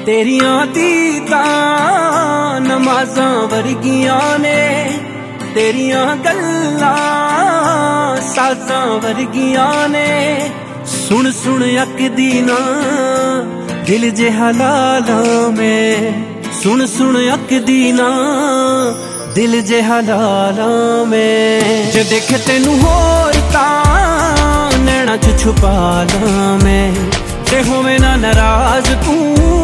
तेरियां दीदां नमाज़ां वर्गियां ने, तेरियां गल्लां साज़ां वर्गियां ने। सुन सुन अकदी ना दिल जे हलालां में, सुन सुन अकदी ना दिल जे हलालां में। जे देखे तेनू होर तां नैना च छुपा लां मैं, ते होवे ना नाराज तू